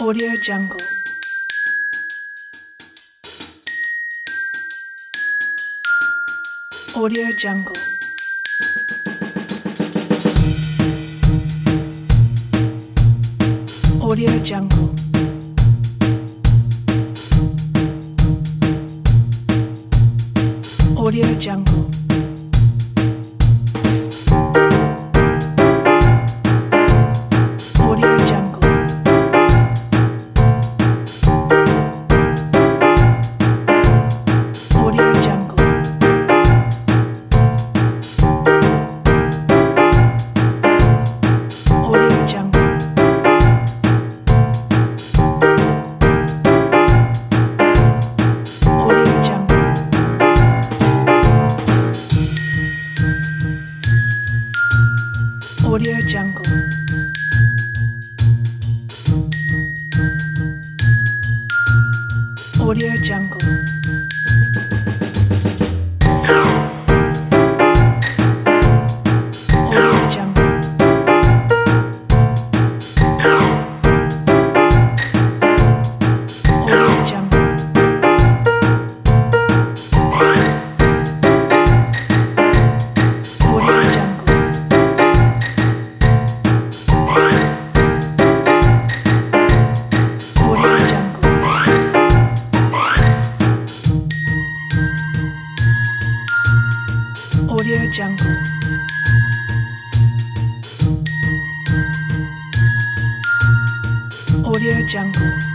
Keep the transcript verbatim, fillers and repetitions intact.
Audio Jungle. Audio Jungle. Audio Jungle. Audio Jungle. Audio Jungle. Audio Jungle. Audio Jungle. Audio Jungle. Audio Jungle. Audio Jungle. Audio Jungle. Audio Jungle. Audio Jungle. Audio Jungle. Audio Jungle. Audio Jungle.